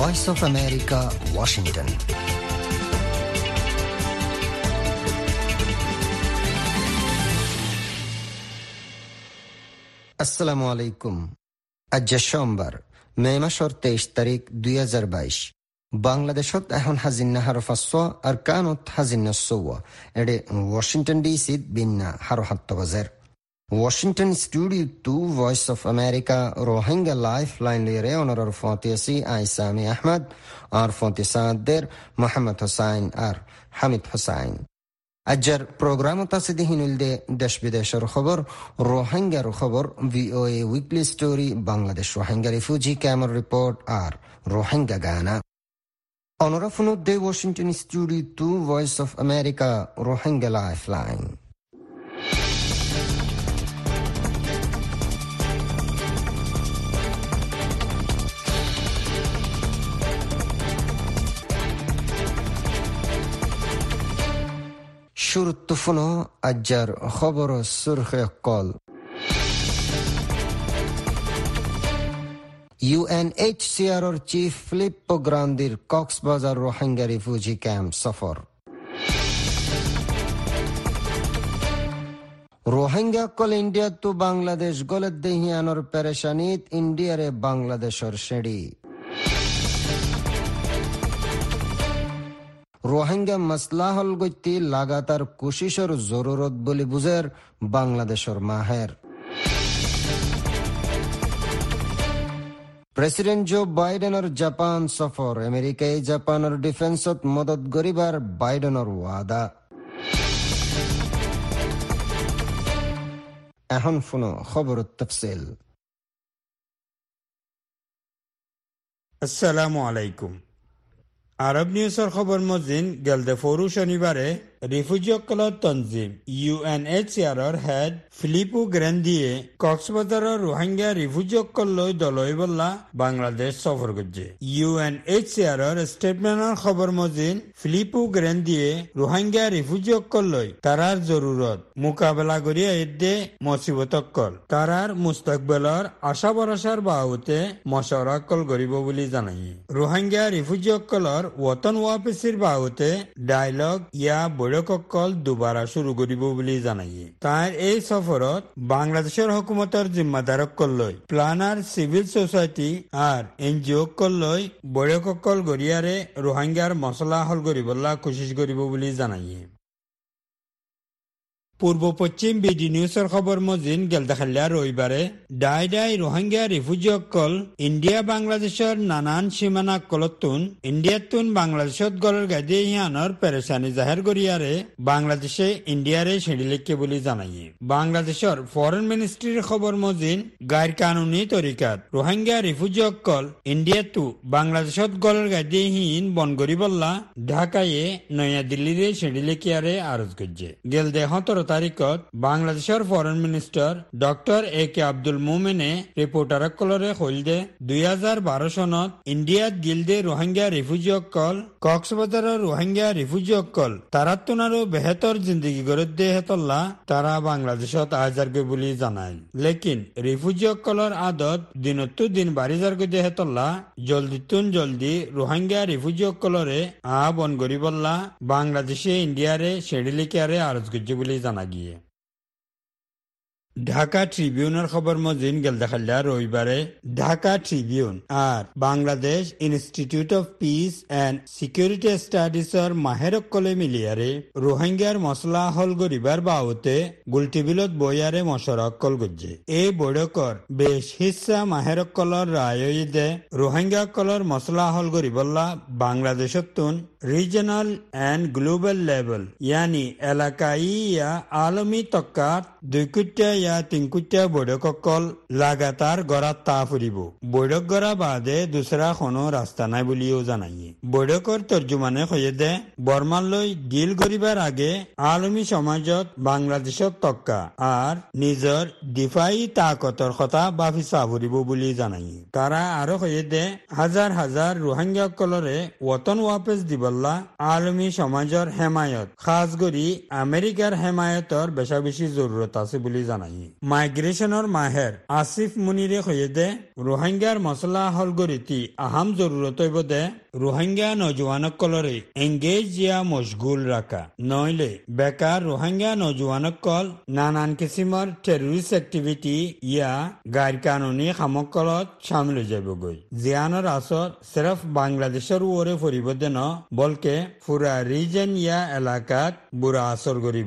Voice of America, Washington. আসসালামু আলাইকুম। আজ সোমবার, মে মাসের 23 তারিখ 2022। বাংলাদেশত এখন হাজিন্না হারফাস্য আর কানত হাজিন্না সৌয়া এডে ওয়াশিংটন ডিসি বিন্না হারো 7 বাজের। Washington studio 2 Voice of America Rohingya life line লিরে অনর ফতেসি আইসামি আহমদ আর ফতেসাদের মোহাম্মদ হোসাইন আর হামিদ হোসাইন। আজর প্রোগ্রাম তাসিদি হিনুলদে দেশ বিদেশের খবর, রোহিঙ্গার খবর, VOA weekly story, Bangladesh Rohingya refugee ক্যাম্পের রিপোর্ট আর রোহিঙ্গা গানা। অনরা ফোনুদ্দে Washington studio 2 Voice of America Rohingya life line. শুরুত্তফুনো আজ্জার খবর সুরখে কল। UNHCR চিফ ফিলিপ্পো গ্রান্দির কক্সবাজার রোহিঙ্গা রিফিউজি ক্যাম্প সফর। রোহিঙ্গা কল ইন্ডিয়া তো বাংলাদেশ গলত দেহিয়ানোর পেরেশানিত ইন্ডিয়ারে বাংলাদেশের সেড়ি। রোহিঙ্গা মাসলা হল গতি লাগাতার কোশিশের জরুরত বলে বুঝের বাংলাদেশের মাহের। প্রেসিডেন্ট জো বাইডেনের জাপান সফর, আমেরিকায় জাপানের ডিফেন্সত মদত গরিবার বাইডেনের ওয়াদা। এখন শুনো খবর তফসিল। আসসালামু আলাইকুম। আরব নিউজের খবর মজিন গেলদে ফরু শনিবারে রিফিউজিসকলৰ তঞ্জিম UNHCRৰ হেড ফিলিপো গ্ৰেণ্ডিয়ে কক্সবাজাৰৰ ৰোহিংগা ৰিফিউজিসকললৈ দলৈ বল্লা বাংলাদেশ সফর করছে। UNHCRৰ স্টেটমেন্টৰ খবর মজিন ফিলিপো গ্ৰেণ্ডিয়ে ৰোহিংগা রিফিউজিসকললৈ তারার জরুরত মোকাবেলা করিয়া এদে মুসিবতকল তারার মুস্তাকবেলৰ আশা ভরসার বাহুতে মশওয়ারাকল করিব বুলি জানাই। ৰোহিংগা রিফিউজিসকলৰ ওয়াতন ওয়াপসির বাহুতে ডায়লগ ইয়া বৈঠকসকল দুবারা শুরু করিব বুলি জানাই। তার এই সফরত বাংলাদেশের হুকুমতের জিম্মাদারকলৈ প্লানার সিভিল সোসাইটি আর NGO-কলৈ বৈঠকসকল গড়িয়ারে রোহিঙ্গার মশলা হল করিবলা কোশিশ করিব বুলি জানাই। পূর্ব পশ্চিম বিডি নিউজের খবর মজিন গেলদাখাল্লা রবিবারে ডাই রোহিঙ্গা রিফিউজিসকল ইন্ডিয়া বাংলাদেশের নানান সীমানা কলতুন ইন্ডিয়াতুন বাংলাদেশত গলের গাইদে হিয়ানোর পেরেশানি জাহের করিয়ারে বাংলাদেশে ইন্ডিয়ারে সেডিলেকে বলে জানাই। বাংলাদেশের ফরেন মিনিস্ট্রির খবর মজিন গাইর কানুনি তরিকাত রোহিঙ্গা রিফিউজিসকল ইন্ডিয়াতু বাংলাদেশত গলের গাইদে হিন বন গরিবল্লা ঢাকায় নয়া দিল্লিরে সেডিলেকিয়ারে আরজ করছে। গেলদে 17 তারিখত বাংলাদেশের foreign minister doctor AK Abdul মোমেনে রিপোর্টারসকলরে কইলদে 2012 সনত ইন্ডিয়াত গিলদে রোহিঙ্গা রিফিউজিসকল কক্সবাজারের রোহিঙ্গা রিফিউজিসকল তারাতুনারও বেহতর জিন্দগি গড়ে দে হেতল্লা তারা বাংলাদেশত আজারগে বুলি জানায়। লেকিন রিফিউজিসকলর আদত দিনতো দিন বাড়ি যারগে দে হেতল্লা জলদি রোহিঙ্গা রিফিউজিসকলরে বন গরিবল্লা বাংলাদেশে ইন্ডিয়ারে সেডিলিকারে আরজ করছে বুলি জানা গিয়ে। ঢাকা ট্রিবিউনের খবর মজিন গেলদাখাল্লা রবিবারে ঢাকা ট্রিবিউন আর Bangladesh Institute of Peace and Security স্টাডিজর মাহেরকলে মিলিয়ারে রোহিঙ্গার মশলা হল গরিবার বাউতে গুলটিবিলত বইয়ারে মশরকল গজ্জে। এই বৈঠকর বেশ হিস্সা মাহেরকলর রায়দে রোহিঙ্গাকলর মশলা হল গরিবল্লা বাংলাদেশতুন রিজনাল এন্ড গ্লোবাল লেভেল ইয়ানি এলাকাই ইয়া আলমী তক্কাত 2 কোটি ইয়া 3 কোটি বৈঠকসকল লাগাতার গড়াত তা ফুরিব। বৈঠক গড়া বাদে দুসরা কোনো রাস্তা নাই বুলিও জানাই। বৈঠকর তর্জুমানে কয়ে দে বর্মালৈ ডিল করিবার আগে আলমী সমাজত বাংলাদেশত তক্কা আর নিজর দিফাই তাকতর কথা বাফি চা ফুরিব বুলি জানাই। তারা আরো কয়ে দে হাজার হাজার রোহিঙ্গাসকলরে ওয়াতন ওয়াপস দিবল্লা আলমী সমাজর হেমায়ত খাস করি আমেরিকার হেমায়তর বেশা বেশি জরুরত আছে বুলি জানাই। মাইগ্রেশনের মাহের আসিফ মুনিরে হয়ে রোহিঙ্গার মশলা হলগরিতি আহাম জরুরত হইব দে রোহিঙ্গা নজওয়ানকলরে এঙ্গেজ ইয়া মশগুল রাখা নইলে বেকার রোহিঙ্গা নজওয়ানকল নানান কিসিমর টেররিস্ট এক্টিভিটি ইয়া গাইর কানুনি সামকলত সামিল হয়ে যাবগৈ জিয়ানোর আসর সিরফ বাংলাদেশের ওরে ফুরিব দে ন বলকে পুরা রিজন ইয়া এলাকাত বুড়া আসর গরিব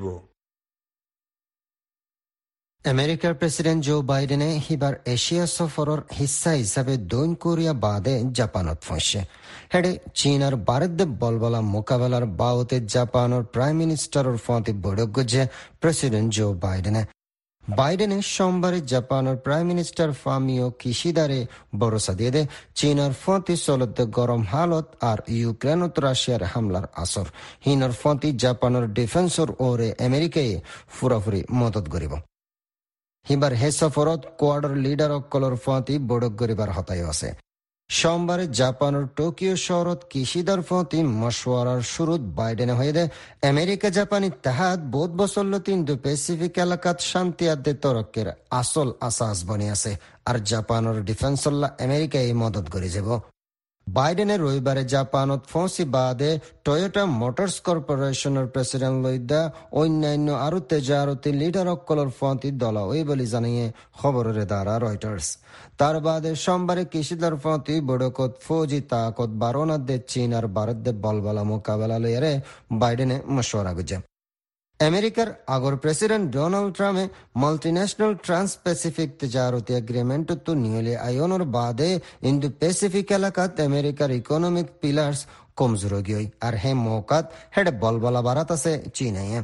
আমেরিকার প্রেসিডেন্ট জো বাইডেনে হিবার এশিয়া সফরের হিস্সা হিসাবে দক্ষিণ কোরিয়া বাদে জাপানত ফসে হেডে চীন আর ভারত বলবলা মোকাবেলার বাউতে জাপানের প্রাইম মিনিস্টারের ফতে বড়জ্ঞ যে প্রেসিডেন্ট জো বাইডেনে সোমবারে জাপানের প্রাইম মিনিস্টার ফামিও কিশিদারে ভরসা দিয়ে দে চীনের ফতি চলতে গরম হালত আর ইউক্রেনত রাশিয়ার হামলার আসর হিনর ফতি জাপানের ডিফেন্সর ওরে আমেরিকায় ফুরাফুরি মদত করিব হিবার হে সফরত কোয়াডর লিডার অকলর ফতি বড়ক গরিবার হতাই আছে সোমবারে জাপানের টোকিও শহরত কিশিদার ফতি মশওয়ারার শুরুত বাইডেনে হয়ে দে আমেরিকা জাপান ইত্তেহাদ বোধ বছরলত ইন্দো প্যাসিফিক এলাকাত শান্তি আদে তরক্কের আসল আসাস বনি আছে আর জাপানের ডিফেন্সল্লা আমেরিকা এই মদত করে যাব বাইডেনের রবিবারে জাপানত ফসি বাদে টয়োটা মোটরস কর্পোরেশনের প্রেসিডেন্ট লইদা অন্যান্য আরো তেজারতি লিডার অকলর ফতি দলা ওই বলে জানিয়ে খবরের দ্বারা রয়টার্স তার বাদে সোমবারে কিশিদার ফতি বড়কত ফৌজি তাকত বারোনা দে চীন আর ভারত দে বলবলা মোকাবেলা লইয়ারে বাইডেনে মশওয়ারা গুজে আমেরিকার আগর প্রেসিডেন্ট ডোনাল্ড ট্রাম্পে মাল্টিন্যাশনাল ট্রান্স প্যাসিফিক তিজারতি এগ্রিমেন্ট তো নিয়লে আয়োনের বাদে ইন্দো প্যাসিফিক এলাকাত আমেরিকার ইকোনমিক পিলার্স কমজোর গিয়ে আর হে মৌকাত হেড বলবলা বারাত আছে চীনাইয়ে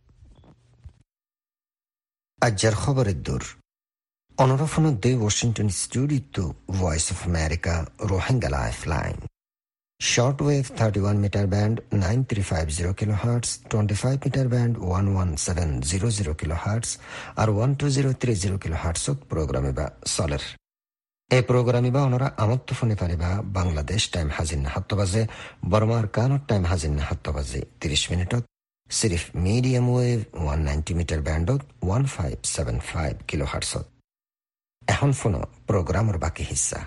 আজ্জার খবরের দূর অনরফন দে Washington studio Voice of America Rohingya lifeline Shortwave 31 meter band 9350 kHz, 25 meter band 11700 kHz আর 12030 kHz প্রোগ্রামে বা সলের এই প্রোগ্রামে বা ওনারা আমত্ত ফোনে পারিবা বাংলাদেশ টাইম হাজিন 7 বাজে বর্মার কানত টাইম হাজিন 7 বাজে 30 মিনিটত সিরিফ মিডিয়াম ওয়েভ 190 মিটার ব্যান্ডত 1575 kHz এখন ফোন প্রোগ্রামের বাকি হিস্সা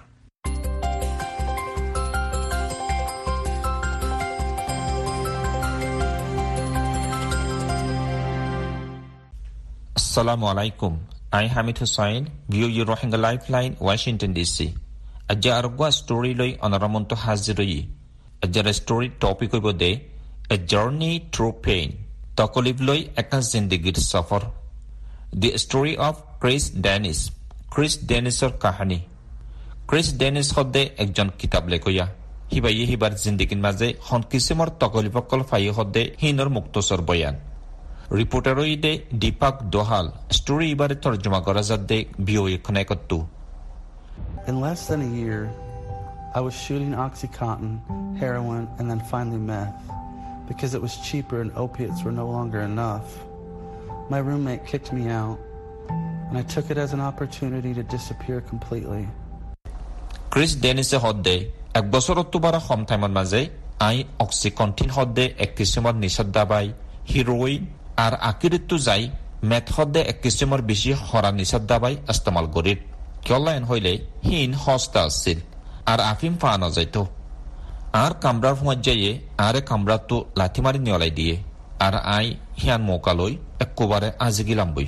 Assalamu alaikum. I Hamid Hussain, view your Rohingya Lifeline, Washington DC. Ajja argwa story loi onaramonto haziroi. Ajja story topic hoibo de a journey through pain. Tokolib loi ekan zindagir safar. The story of Chris Dennis. Chris Dennisor kahani. Chris Dennis hodde ekjon kitab lekoya. Hibai hibar zindagin maze hon kisimor tokolibokol fayi hodde hinor muktosor boyan. রিপোর্টারইডে দীপক দোহাল story এবারে তর্জমা করা যাতে বিওয়ে খনেকত্তু In less than a year, I was shooting OxyContin, heroin, and then finally meth because it was cheaper and opiates were no longer enough. My roommate kicked me out, and I took it as an opportunity to disappear completely. Chris Dennis hodde এক বছর October কম টাইমর মাঝে I অক্সিকন্টিন hodde এক কিসিমর নিষেধ দাবাই heroine আর আকিরিত্তু যাই meth হদ্দে এক কিসিমর বেশি হরা নিষেধ দাবাই ইস্তেমাল করির কিয়লাইন হইলে হিন হস্তা আসছিল আর আফিম ফানো যাইতো আর কামরার হুঁয়ার যাইয়ে আরে কামরাতো লাথি মারি নিয়লাই দিয়ে আর আই হিয়ান মৌকালই একবারে আজি গিলাম বই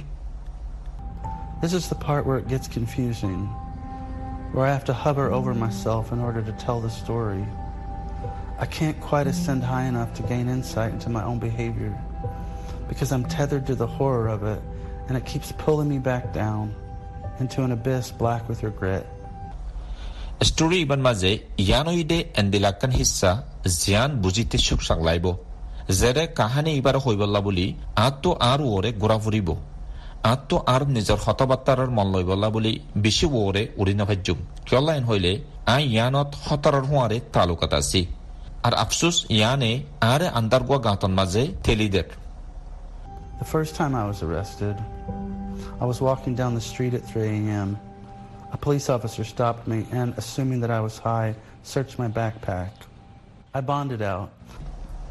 This is the part where it gets confusing, where I have to hover over myself in order to tell the story. I can't quite ascend high enough to gain insight into my own behavior because I'm tethered to the horror of it and it keeps pulling me back down into an abyss black with regret. Story iban maze yanoide endilakan hissa zian bujite shukshak laibo zere kahani ibar hoibolla boli atto ar ore gora furibo atto ar nijor hotabattarar mon loibolla boli beshi ore urina bhajjum kyolain hoile ai yanot hotarar huare talukat asi ar afsus yane are andargwa gaton maze telider. The first time I was arrested, I was walking down the street at 3 a.m. A police officer stopped me and, assuming that I was high, searched my backpack. I bonded out.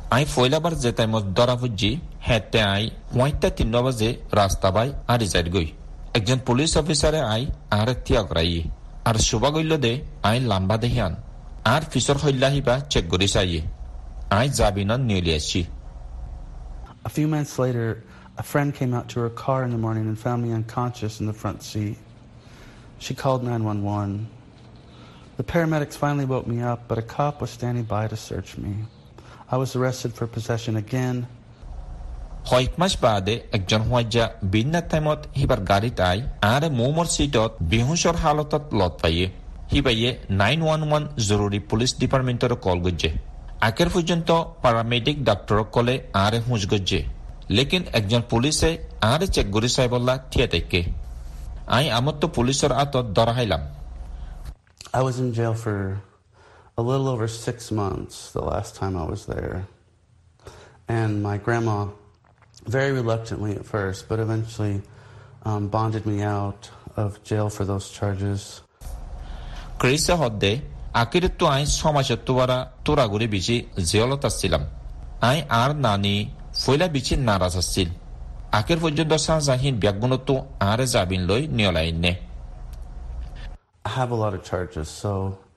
আই ফয়লাবার যে টাইমত ধরা Fuji হেতে I 3:30 বাজে রাস্তা by আর যাই গই একজন পুলিশ অফিসারে আই আর তিয়াগ রাই আর সুবা গইল দে আই লাম্বা দেহিয়ান আর ফিসর হইলাহিবা চেক করি চাই আই জাবিনন নিয়ে আসছি। A few minutes later, a friend came out to her car in the morning and found me unconscious in the front seat. She called 911. The paramedics finally woke me up, but a cop was standing by to search me. I was arrested for possession again. কয়েক মাস বাদে একজন হোয়াজা বিন্না টাইমত হিবার গাড়িত I আর মোমর সিটত বেহুশর হালতত লত পাইয়ে হিবাইয়ে 911 জরুরি police ডিপার্টমেন্টর call গজ্জে আকের পর্যন্ত paramedic doctor কলে আর হুঁজ গজ্জে লেকিন একজন পুলিশে আর চেক গরি সাইবল্লা থিয়া থেকে আই আমত তো পুলিশের আতত ধরাইলাম। I was in jail for a little over 6 months the last time I was there. And my grandma, very reluctantly at first, but eventually bonded me out of jail for those charges. Krisa hodde akirittu ai somashattu wara turaguri bichi jeolot asছিলাম আই আর নানি ফয়লা বিচি নারাজ আসছিল আকের পর্যন্ত সাজাহিন ব্যাগগুনতো আর জাবিন লই নিয়লাইনে। I have a lot of charges, so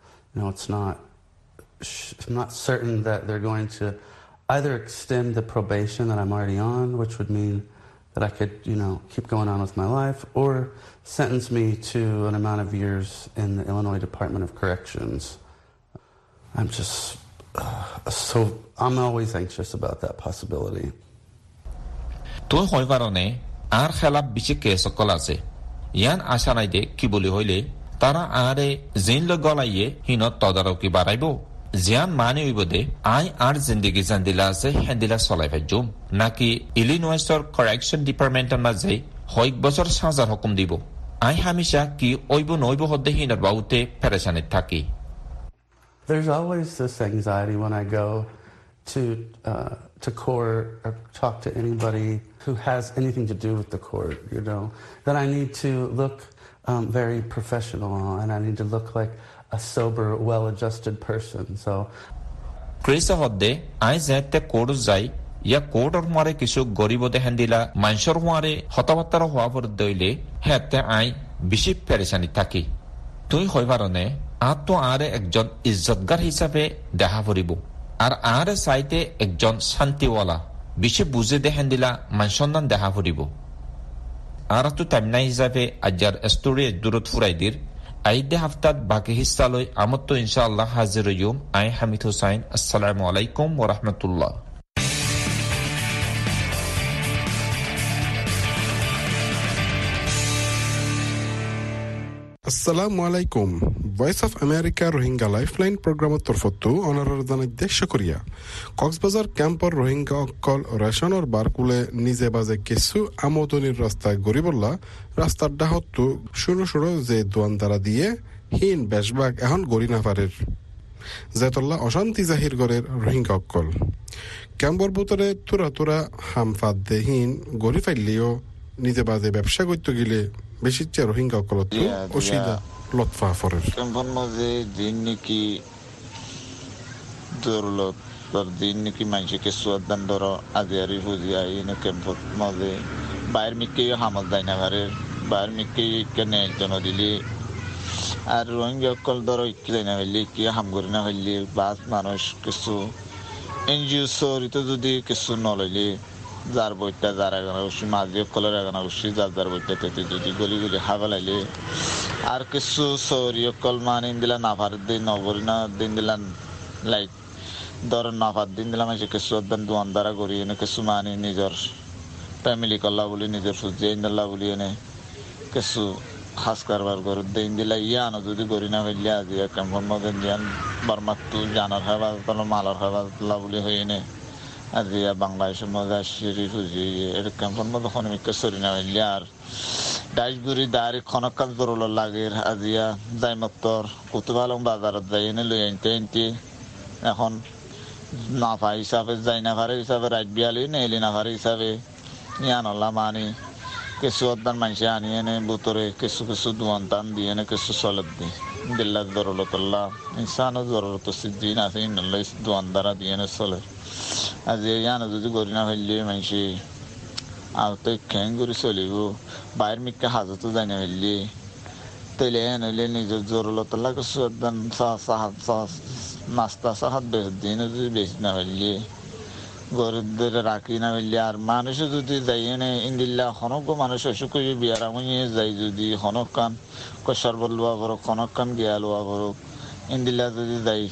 I'm not certain that they're going to either extend the probation that I'm already on, which would mean that I could, keep going on with my life, or sentence me to an amount of years in the Illinois Department of Corrections. I'm always anxious about that possibility. তোর হয় কারণে আর খেলাপ বেশি case সকল আছে ইয়ান আশা নাই দে কি বলি হইলে তারা আরে জেন গলাইয়ে হিনত তদারকি বাড়াইব জিয়ান মানে হইব দে আই আর জিন্দগি জান্দিলা আছে হেন্দিলা চলাই ভাইজুম নাকি ইলিনয়েসর কারেকশন ডিপার্টমেন্টের মাঝে কয়েক বছর সাজার হুকুম দিব আই হামেশা কি ওইব নইব হদ্দে হিনত বাউতে পেরেশানিত থাকি। There's always this anxiety when I go to court or talk to anybody who has anything to do with the court, that I need to look very professional and I need to look like a sober, well-adjusted person. So Krisa hodde I zette court jai ya court or mare kisu goribode handila manshor mare hotabattara hwa por doile hette I bishi perishani thaki তুই হই পারনে আতো আরে একজন ইজ্জতগার হিসাবে দেখা পড়িব আর আরে সাইতে একজন শান্তিওয়ালা বেশি বুঝে দেখেন দিলা মানসন্ধান দেখা পড়িব আর তো টাইমনা হিসাবে আজার স্টোরি দূরত ফুরাইদির আইদে হাফতাত বাকি হিসালই আমত তো ইনশাআল্লাহ হাজির হইম। আই হামিদ হুসাইন, আসসালামু আলাইকুম ওয়া রাহমাতুল্লাহ। আসসালামু আলাইকুম। Voice of America Rohingya lifeline প্রোগ্রামত তরফতো অনারার জানাইতে শুকরিয়া। কক্সবাজার ক্যাম্পর রোহিঙ্গা অকল রেশনের বারকুলে নিজে বাজে কিছু আমদনির রাস্তা গরিবল্লা রাস্তার ডাহতো শুরু শুরু যে দোয়ানদারা দিয়ে হীন বেশবাগ এখন গড়ি নাফারের জেতল্লা অশান্তি জাহির গড়ের রোহিঙ্গা অকল ক্যাম্পর ভিতরে তুরা তুরা হামফাদ দেহীন গড়ি ফাইলেও নিজে বাজে ব্যবসা করতে গেলে বেশি রোহিঙ্গা অকলত অসুবিধা লতফা ফরের ক্যাম্পের মাঝে দিন নাকি দৌলত দিন নাকি মানুষকে সুয়াদান ধরো আজিয়ারি ফুজিয়া এনে ক্যাম্পের মাঝে বাইর মিকে হামল দেয় না ঘরের বাইর মিকে কেনে একজন দিলে আর রোহিঙ্গা অকল ধরো ইকে না হইলে কি হাম করি না হইলে বাস মানুষ কিছু এনজিও সরিত যদি কিছু নলইলে যার বইটা যার এগানা বসি মাঝে কলের এগানা বসি যার বইটা তেতে যদি গলি গলি হাবালাইলে আর কিছু সৌরি অকল মানে দিলা নাফার দিন নবরি না দিন দিলা লাইক ধর নাফার দিন দিলাম এসে কিছু দোয়ান দ্বারা করি এনে কিছু মানে নিজের ফ্যামিলি করলা বলি নিজের সুজি ইন্দাল্লা বলি এনে কিছু খাস কারবার করে দিন দিলা ইয়ানো যদি করি না হইলে আজি ক্যাম্পের মধ্যে দিয়ান বারমাত্তু জানার হয় বা মালার হয় বা বলি হয়ে এনে আজি বাংলাদেশের মধ্যে আসি খুঁজি এর ক্যাম্পের মধ্যে খনিমিকা সরি না হইলে আর ডাইশগুড়ি দাঁড়ি খনকাল দরল লাগে আজিয়া যাই মতর কুতুবালং বাজারত যাই এনে লই আনতে এখন নাফা হিসাবে যাই নাফারে হিসাবে রাত বিয়ালি নেলি নাফারে হিসাবে ইয়ানল্লা মানি কিছু অদান মানুষে আনি এনে বুতরে কিছু কিছু দোয়ান টান দিয়ে এনে কিছু চলত দিই দিল্লার দরলতল্লা ইনসানও জরুরত সিদ্দিন আছে ইন্নল্লা দোয়ান দ্বারা দিয়ে এনে চলে আজি ইয়ানো যদি গড়ি না ফেললে মানুষে আর তো খেং করে চলিব বাইর মিক্কা হাজতো যাই না ফেললে তৈলে নইলে নিজের জরুরত লাগে সুদান নাস্তা সাহাত দিন যদি বেশি না ফেললে গরিবদের রাখি না ফেললে আর মানুষও যদি যাই এনে ইন্দিল্লা হনক মানুষ অসুখ বিয়ার আমনিয়ে যাই যদি হনক কান সরবত লোয়া করুক হনক কান গিয়া লোয়া করুক ইন্দিল্লা যদি যাই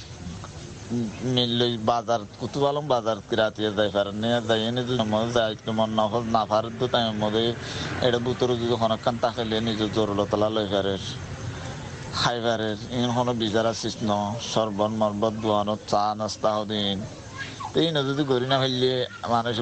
মিললে বাজার কুতুবালম বাজার কিরাতিয়ে যাই পারেন যাই এনে যদি যাই মন না পারে তো তাই মধ্যে এটা বুতরে যদি হনক কান তাকাইলে নিজের জরুরতলা লই পারে খাই পারে ইন হনো বিচারা সৃষ্ণ সরবত মরবত দোয়ানো চা নাস্তা হদিন এই না যদি গড়ি না ফেললে মানুষ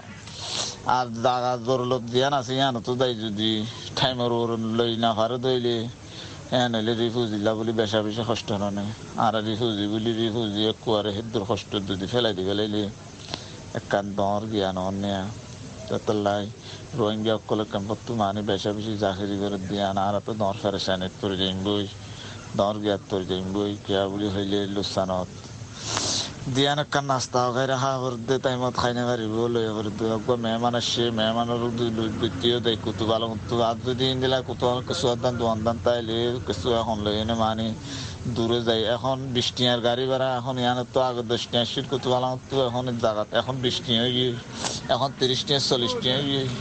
আর জাগা জরুরত দিয়ান আছে ইয়ান তো যাই যদি টাইমের লই না পারে দইলে নইলে রিফিউজিলা বলি বেশা বেশি কষ্ট না আর রিফিউজি বলি রিফিউজি কুয়ারে হেদুর কষ্ট যদি ফেলাই দি ফেলাইলে একান দর জ্ঞান অন্যা তাই রোহিঙ্গা অকল ক্যাম্পত মানে বেশা বেশি চাকরি করে দিয়ান আর তো দর ফেরেসানিত করে যাইম বই দর জ্ঞাত করে যাইম বই কেয়া বলি হইলে লুসানত দিয়ান একান নাস্তা খাই রাখা করতে টাইমত খাই না পারিব লই করতে মেহমান আসছে মেহমানের বৃত্তিও দেয় কুতু ভালো কুতু আর যদি দিলা কুতু কিছু দান দোয়ান দান তাইলে কিছু এখন লই এনে মানি দূরে যাই এখন বৃষ্টি আর গাড়ি ভাড়া এখন ইয়ানের তো আগে 10 টা আসছিল কুতু ভালো তো এখন জায়গা এখন বৃষ্টি হয়ে গিয়ে এখন 30 টা 40 টা হয়ে গিয়ে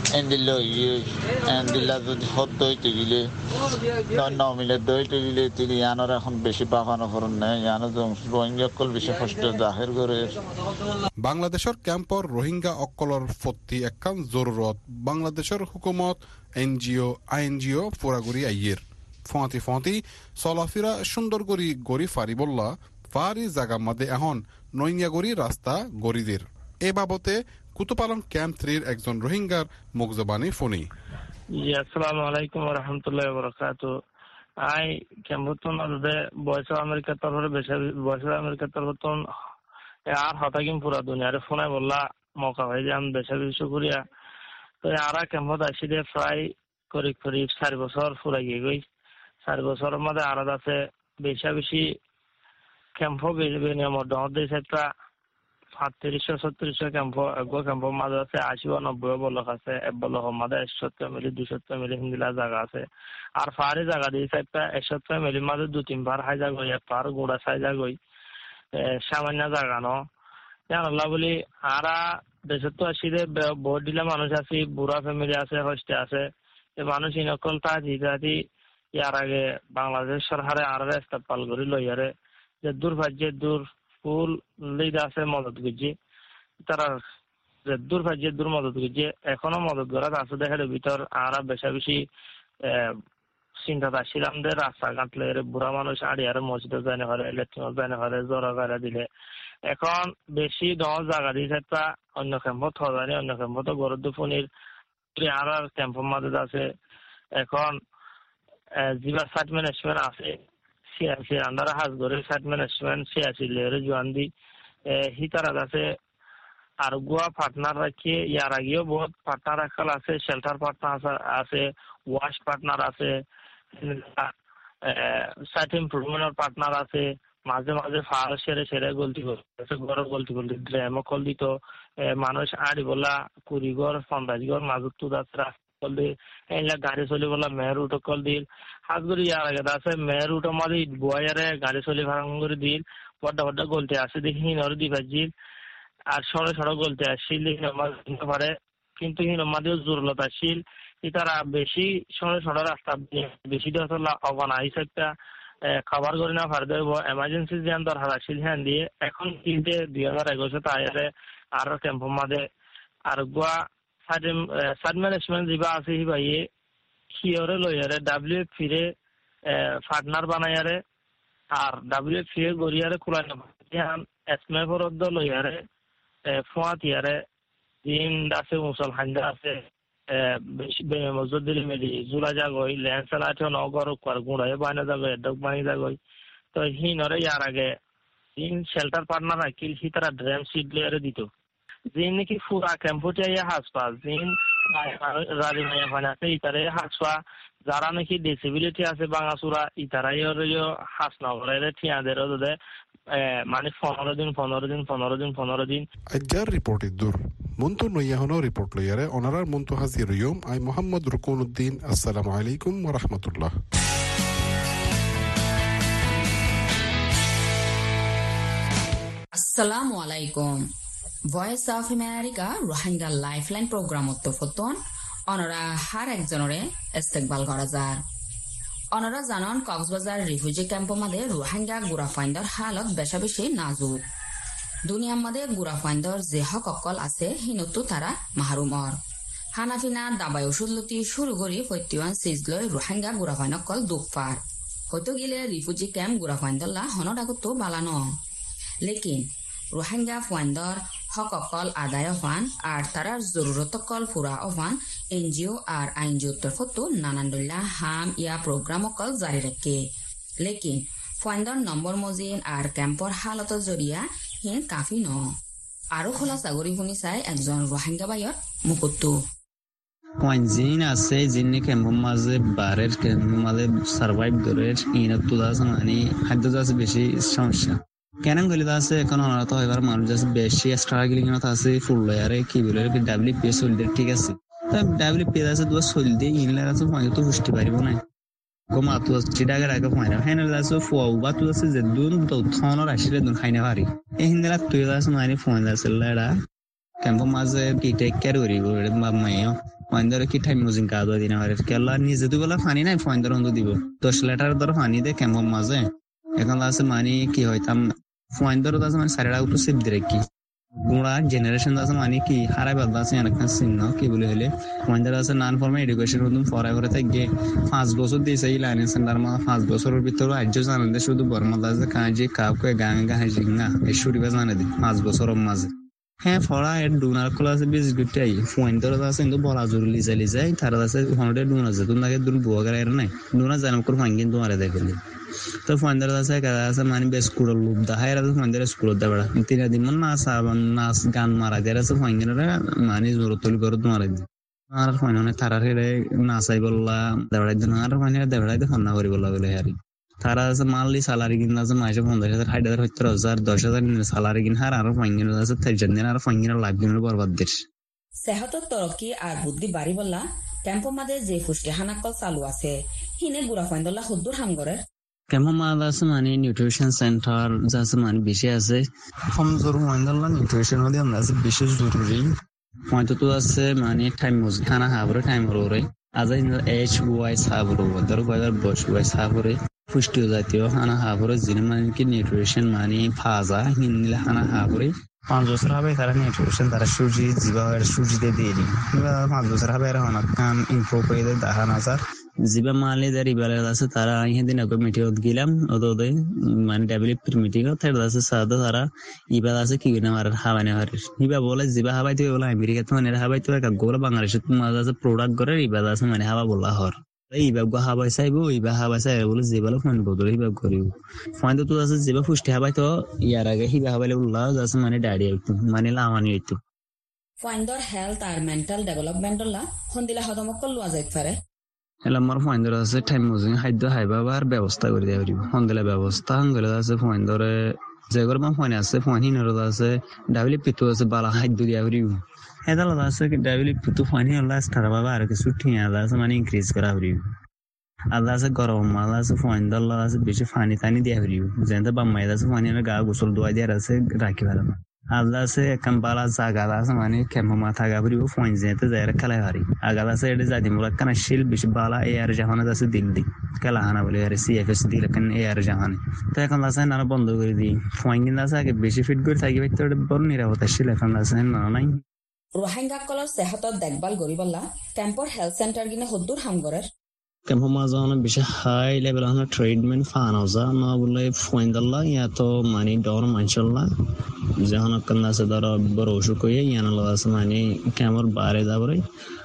এন্দিল্লা যদি হত দইতে গেলে মিলে দইতে গেলে তিনি ইয়ানোর এখন বেশি পাফানো ফরন নেই ইয়ানো রোহিঙ্গা অকল বেশি কষ্ট জাহির করে বাংলাদেশের ক্যাম্পর রোহিঙ্গা অকলর ফত্তি একখান জরুরত বাংলাদেশের হুকুমত এনজিও আইএনজিও পুরাগুড়ি আইয়ের ফতি চলাফেরা সুন্দর করি গড়ি ফারি বললা ফারি জাগা মাদে এখন নইঙ্গা গড়ি রাস্তা গড়িদের এ বাবতে কুতুপালং ক্যাম্প 3 একজন রোহিঙ্গার মুখজবানি ফোনি আসসালামু আলাইকুম ওয়া রাহমাতুল্লাহি ওয়া বারাকাতুহু আই ক্যাম্পতন আদে ভয়েস অফ আমেরিকা তরফে বেশি ভয়েস অফ আমেরিকা তরফতন আর হতাকিম পুরা দুনিয়ারে ফোনে বললা মৌকা হয় যে আমি বেশি করিয়া তো আরা ক্যাম্পত আসিদে প্রায় করিব 4 বছর পুরা গিয়ে গই 4 বছরের মধ্যে আলাদা আছে বেশি ক্যাম্প নিয়ম দে সেটা 35-36 ক্যাম্প মাঝে আছে 80-90 বলক আছে বলক মাঝে 170 মিলি 200 মিলি হিন্দিলা জায়গা আছে আর ফারে জায়গা দিয়েছে একটা 170 মিলি মাঝে 2-3 বার হাই জায়গা একবার গোড়া সাই জায়গা সামান্য জায়গা ন জানলা বলি আরা দেশে তো আসিলে বহুত দিলা মানুষ আছে বুড়া ফ্যামিলি আছে হোস্টে আছে মানুষ ইনকল তা জিগাদি ইয়ার আগে বাংলাদেশ সরকারে আর রাস্তা পাল করে লইয়ারে যে দূর ফুল লিড আছে মদত করছে তারা দূর মদত করছে এখনো মদত করা আছে দেখার ভিতর আর বেশি চিন্তা আসছিলাম যে রাস্তাঘাট লেগে বুড়া মানুষ আড়িয়ারে মসজিদে যায় না পারে লেট্রিন যায় না পারে জরা গাড়া দিলে এখন বেশি 10 জায়গা দিয়েছে তা অন্য ক্যাম্পত হওয়া অন্য ক্যাম্পত গরদ্দ ফোনের আর ক্যাম্পের মাঝে আছে এখন জিবা সাইট ম্যানেজমেন্ট আছে সিআরসি আন্ডার হাজ করে সাইট ম্যানেজমেন্ট সিআরসি লেয়ারে জোয়ান দি হিতারা আছে আর গোয়া পার্টনার রাখি ইয়ার আগেও বহুত পার্টনার রাখাল আছে শেল্টার পার্টনার আছে ওয়াশ পার্টনার আছে সাইট ইমপ্রুভমেন্টের পার্টনার আছে মাঝে মাঝে ফাল সেরে গলতি করছে ঘর গলতি ড্রেমও কল দিত মানুষ আড়ি বলা কুড়িঘর 50 ঘর মাজুত তো যাত্রা কল দি এলা গাড়ি চলি বলা মেয়ের উঠো কল দিল হাত করে ইয়ার আগে আছে মেয়ের উঠো মাঝে বয়ারে গাড়ি চলি ভাঙ করে দিল বড্ডা গলতি আসে দেখি নর দিবাজিল আর সড় গলতি আসছিল পারে কিন্তু হিনমাদিও জোরলত আসছিল তারা বেশি সড় রাস্তা বেশি অবানা হিসেবটা খাবার করে না পারে দেব এমার্জেন্সি যে দরকার আসছিল হ্যাঁ দিয়ে এখন কিনতে 2021 তাইয়ারে আর ক্যাম্পের মাঝে আর গোয়া সাইড ম্যানেজমেন্ট যা আছে ভাইয়ে খিয়রে লইয়ারে ডাব্লিউএফ ফিরে পার্টনার বানাইয়ারে আর ডাব্লিউএফ ফিরে গড়িয়ারে খোলা এসমে ফরদ্দ লইয়ারে ফুয়াতিয়ারে দিন আছে মুসল হান্দা আছে মজুদ দিলে মেলি জুলা যাগই ল্যান্ডস্লাইড নগর গুড়াই বানা যাবে ডক বানি যাগই তো হিনরে ইয়ার আগে ইন শেল্টার পার্টনার রাখিল হি তারা ড্রেম সিড লেয়ারে দিত জিন নাকি ফুরা ক্যাম্পুটিয়া হাসপা জিন রাজিমায়া ফানাতে ইতারে হাসপা যারা নাকি ডিসেবিলিটি আছে বাঙাসুরা ইতারাই হাসনগরের ঠিয়াদের ওদের মানে 15 দিন আজ্জার রিপোর্টের দূর মন্তু নইয়াহনো রিপোর্ট লইয়ারে অনারার মন্তু হাজির ইয়ম আই মোহাম্মদ রুকুনুদ্দিন। আসসালামু আলাইকুম ওয়া রাহমাতুল্লাহ। আসসালামু আলাইকুম। Voice of America Rohingya lifeline প্রোগ্রামত ফতন অনরা হার একজনরে ইস্তেকবাল করা যার। অনরা জানন কক্সবাজার রিফিউজি ক্যাম্প মাদে রোহিঙ্গা গুড়াফাইন্দর হালত বেশা বেশি নাজুক। দুনিয়ার মাদে গুড়াফাইন্দর যে হক অকল আছে হিনতো তারা মাহরুমর। হানাফিনা দাবাই ওষুধ লতি শুরু করি ফত্যুয়ান সিজ লৈ রোহিঙ্গা গুড়াফাইন অকল দুখ পার হয়তো গিলে রিফিউজি ক্যাম্প গুড়াফাইন্দল্লা হনত আগতো বালানো। লেকিন রোহিঙ্গা ফাইন্দর হক অকল আদায় অফান আর তারার জরুরত অকল পুরা অফান এনজিও আর আইনজিও তরফতো নানানদুল্লাহ হাম ইয়া প্রোগ্রাম অকল জারি রাখে। লেকিন ফাইন্দর নম্বর মজিন আর ক্যাম্পর হালত জরিয়া হিন কাফি ন। আরো খোলা সাগরি শুনি চাই একজন রোহিঙ্গা বাইর মুকুত্তু জিন আছে যিনি ক্যাম্পের মাঝে বারের ক্যাম্পের মাঝে সার্ভাইভ করে ইনত আছে মানে খাদ্য আছে বেশি সমস্যা কেন গলি আছে এখন অনারত হইবার মানুষ আছে বেশি স্ট্রাগলিং আছে ফুল লয়ারে কি বলে ডাব্লিউপি চলতে ঠিক আছে ডাব্লিউপি আছে তো চলতে ইনলার আছে তো বুঝতে পারিব না কমা তো চিটাগার আগে ফাইনা ফাইনাল আছে ফুয়া তো আছে যে দুন তো থনর আসলে দুন খাইনা পারি এই হিন্দলা তুই আছে মানে ফোন আছে লড়া ক্যাম্পের মাঝে কি টেক কেয়ার করি মাইয়া ফাইন্দার কি টাইম মুজিং কাজ দিন আর কেলা নিজে তো বলা পানি নাই ফাইন্দার অন্ত দিব 10 লিটার ধর পানি দে ক্যাম্পের মাঝে এখন আছে মানে কি হইতাম ফাইন্দার আছে মানে সারা আউট সেভ দিয়ে কি গুড়া জেনারেশন আছে মানে কি হারাই বাদ আছে অনেক চিহ্ন কি বলে হলে ফাইন্দার আছে নন ফর্মাল এডুকেশন হতুম ফরাইভারে থেকে 5 বছর দিয়েছে এই লাইন সেন্টার মা 5 বছরের ভিতরে আজ জানেন দে শুধু বর্মাদা আছে কাজে কাউকে গাঙ্গা হাজিঙ্গা এই শুরিবা জানে দে 5 বছরের মাঝে হ্যাঁ ফরা এর ডোনার ক্লাস বেশ গুটাই ফাইন্দার আছে কিন্তু বলা জরুরি চাইলে যায় তারা আছে 100 ডোনার আছে তুমি নাকি দূর বুয়া করে নাই ডোনার জানাম করে ফাইন তোমারে দেখলে তো ফাইন্দার আছে কাজ আছে মানে বেশ স্কুল লুপ দাহাই আছে ফাইন্দার স্কুল দা বড় 3 দিন না সাবান নাচ গান মারা যায় আছে ফাইন্দার মানে জোর তলি করে তোমারে আর ফাইনে তারা রে নাচাই বললা দেবড়াই দিন আর ফাইনে দেবড়াই দে ফন্না করি বললা বলে হারি তারা আছে মানলি স্যালারি কিনা আছে মাসে 15,000 60,000 70,000 10,000 স্যালারি কিনা আর ফাইনে আছে 3 দিন আর ফাইনে লাগবে না বরবাদ দেশ সেহতর তরক্কি আর বুদ্ধি বাড়ি বললা ক্যাম্পের মাঝে যে পুষ্টি হানাকল চালু আছে হিনে গুড়া ফাইন্দল্লা হুদ্দুর হামগরের ক্যাম্পের মাঝে আছে মানে নিউট্রিশন সেন্টার যা আছে মানে বেশি আছে কমজোর ফাইন্দল্লা নিউট্রিশন হলে আমরা আছে বিশেষ জরুরি পয়েন্ট তো আছে মানে টাইম মজ খানা হাবরে টাইম রোরে আজ এইচ ওয়াই সাবরো দর গয়দার বস ওয়াই সাবরে পুষ্টি জাতীয় খানা হাবরে যিনি মানে কি নিউট্রিশন মানে ফাজা হিন্দিলা খানা হাবরে 5 বছর হবে তারা নিউট্রিশন তারা সূর্যতে দিয়ে দিই 5 বছর হবে আর অনেক কাম ইমপ্রুভ করে দেয় দাহান হাজার জিবা মালে যার ইবালে আছে তারা ইহেদিন আগে মিটিংত গেলাম ওদে মানে ডাব্লিউপি মিটিং তারা আছে সাদা তারা ইবা আছে কি না আর হাওয়ানে আর ইবা বলে জিবা হাওয়াইতে বলে আমেরিকাতে মানে হাওয়াইতে এক গোলা বাংলাদেশে মাঝে আছে প্রোডাক্ট করে ইবা আছে মানে হাওয়া বলা হর ইবা গো হাওয়াই চাইবো ইবা হাওয়াই চাই বলে জিবালে ফোন বদলে ইবা করিব ফোন তো আছে জিবা ফুষ্টি হাওয়াই তো ইয়ার আগে হিবা হাওয়াইলে উল্লাহ আছে মানে ডাড়ি আইতো মানে লামানি আইতো ফাইন্ডর হেলথ আর মেন্টাল ডেভেলপমেন্টলা হন্দিলা হদমকল লওয়া যাইতে পারে আমার ফাইন্ডর আছে টাইম মুজিং খাদ্য খাইবার ব্যবস্থা করে দেওয়া পারিব হন্দিলা ব্যবস্থা হঙ্গলে আছে ফাইন্ডরে যেগর বা ফাইন আছে ফাইনর আছে ডাব্লিউপি তো আছে বালা খাদ্য দেওয়া পারিব হেদাল আছে ডাব্লিউপি তো ফাইন হলা স্টার বাবা আর কিছু ঠিয়া আছে মানে ইনক্রিজ করা পারিব আল্লাহ আছে গরম মাল আছে ফাইন্ডর আছে বেশি পানি টানি দেওয়া পারিব যেন বাম্মাই আছে ফাইনের গা গোসল ধোয়া দেওয়ার আছে রাখি পারবে আল্লাহ আছে একখান বালা জাগা আছে মানে ক্যাম্পে মাথা গাবরিব ফাইন যেতে যায় খেলা হারি আগাল আছে এটা জাতি মূলক কানা শিল বেশি বালা এয়ার জাহানে আছে দিল্লি খেলা হানা বলে আর সিএফএস দিল কেন এয়ার জাহানে তো এখন আছে না বন্ধ করে দিই ফাইন কিন্তু আছে আগে বেশি ফিট করে থাকি তো বড় নিরাপত্তা শিল এখন আছে না নাই রোহিঙ্গা কলর সেহতর দেখভাল করিবল্লা ক্যাম্পর হেলথ সেন্টার গিনে হদ্দুর হামগরের ক্যাম্পের মাঝে অনেক বেশি হাই লেভেল ট্রিটমেন্ট ফানো যা না বলে ফাইন্দাল্লা ইয়া তো মানে ডর মানসল্লা যখন আছে ধরো বড় অসুখ হয়ে ইয়ান আছে মানে ক্যাম্পর বাইরে যাবরে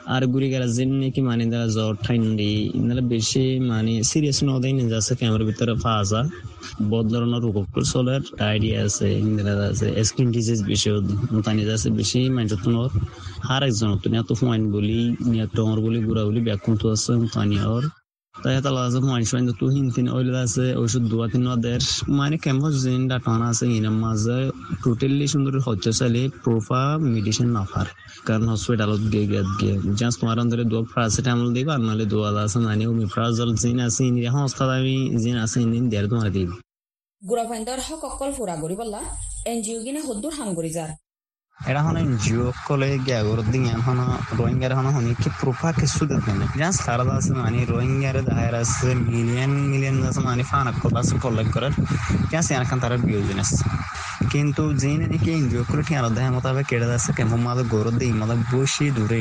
আর গুড়ি গেলা জিন কি মানে দা জ্বর ঠান্ডি ইনারা বেশি মানে সিরিয়াস নদেই না যাচ্ছে ক্যামেরার ভিতরে ফাজা বহুত ধরনের রোগ চলের ডায়রিয়া আছে ইন্দিরা আছে স্কিন ডিজিজ বেশি মতানি যাচ্ছে বেশি মাইন্ডতনর হার একজন তুমি এত পয়েন্ট বলি নিয়া টমর বলি গুড়া বলি ব্যাকুম তো আছে মতানি আর তাই এটা লাজ মাইন্ড তো হিনতিন অইল আছে ওষুধ দুয়া তিন ওদের মানে ক্যাম্পাস জিন ডাটানা আছে ইনার মাঝে টোটালি সুন্দর হচ্ছে চাইলে প্রোফা মেডিসিন না পার কারণ হসপিটালত গিয়ে জাস্ট তোমার ধরে দোয়া প্যারাসিটামল দিবা আর নাহলে দোয়া আছে মানে ওমিপ্রাজল জিন আছে ইনি হস্তা দামি জিন আছে ইনি দেড় তোমার দিব গুড়া ফাইন্দার হক অকল ফুরা গরি বললা এনজিও গিনে হদ্দুর হাঙ্গরি যার এটা হন এনজিও কলে গ্যাগর দিন এখন রোহিঙ্গার হন হনি কি প্রোফা কিছু দেখেন জাস্ট সারা আছে মানে রোহিঙ্গার দায়ের আছে মিলিয়ন আছে মানে ফানা কলাস কলেক্ট করার জাস্ট এখান তার বিয়োজনেস কিন্তু জিন কি এনজিও করে ঠিক আলাদা মোতাবেক কেড়ে যাচ্ছে কেমন মাদক গরদ দিই মাদক বসি দূরে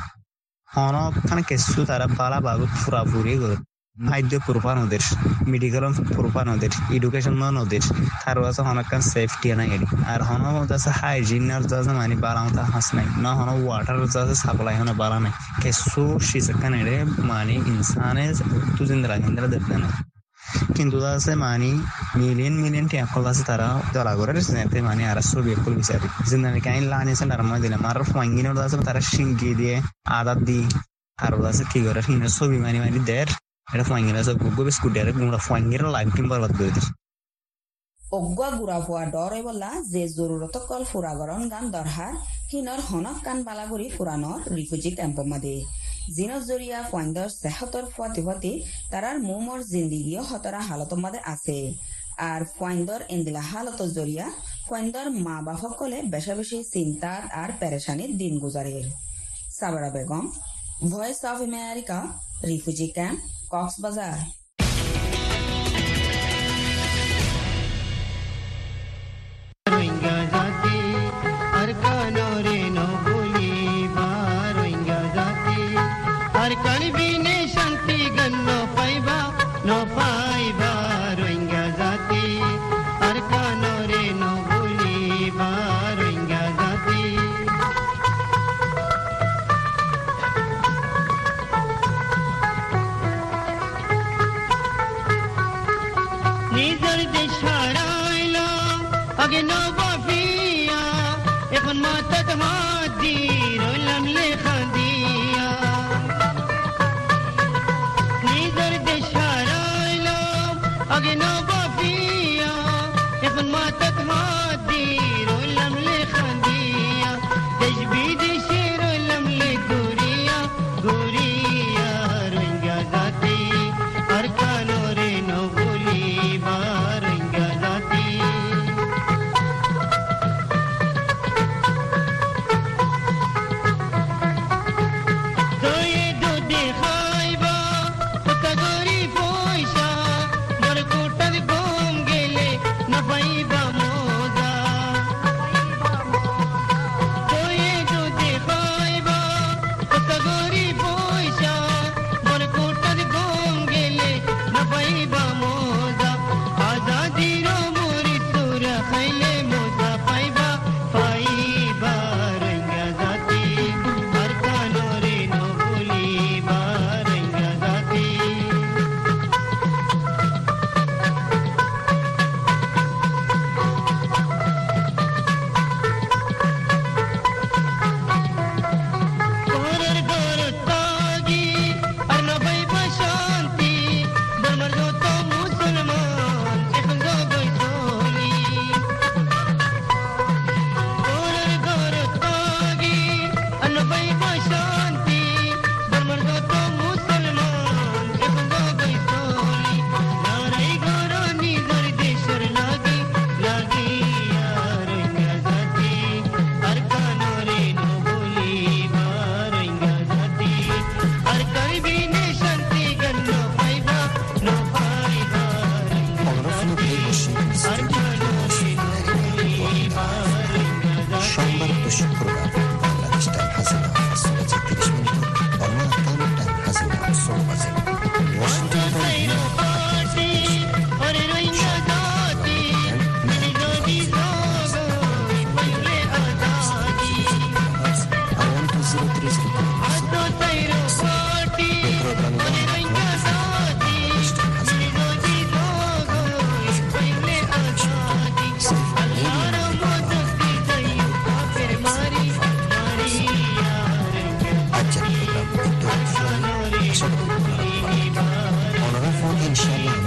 হন খানে কিছু তারা পালা বাবু ফুরাফুরি করে খাদ্য প্রোফা নদীর মেডিকেল প্রোফা নদীর এডুকেশন নদীর তার আছে অনেকখান সেফটি নাই আর হন আছে হাইজিন আছে মানে বালামতা হাস নাই না হন ওয়াটার আছে সাপ্লাই হন বালা নাই কিছু শিশকান এড়ে মানে ইনসানে তু জিন্দরা হিন্দরা দেখবে না কিন্তু আছে মানে মিলিয়ন টিয়াকল আছে তারা দলা করে যেতে মানে আর ছবি একল বিচারি জিন্দানি কাইন লানিছে নারমা দিলে মার ফাঙ্গিনোর আছে তারা শিঙ্গি দিয়ে আদাত দি আর আছে কি করে হিনের ছবি মানে দের এটা ফাঙ্গিনা সব গুগো বিস্কুট এর গুড়া ফাঙ্গিরা লাইফ টাইম বরবাদ করে দিস অগ্গা গুড়া ফুয়া ডরে বলা যে জরুরত কল ফুরাগরণ গান দরহার হিনর হনক কান বালাগুড়ি ফুরানোর রিফিউজি ক্যাম্প মাদে জিনর জরিয়া ফাইন্দর সেহতর ফতি তারার মুমর জিন্দিগিও হতরা হালত মাদে আছে আর ফাইন্দর ইন্দিলা হালত জরিয়া ফাইন্দর মা বাপ কলে বেশা বেশি চিন্তা আর পেরেশানির দিন গুজারের Sabra Begum Voice of America refugee camp Cox's Bazar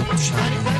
شهر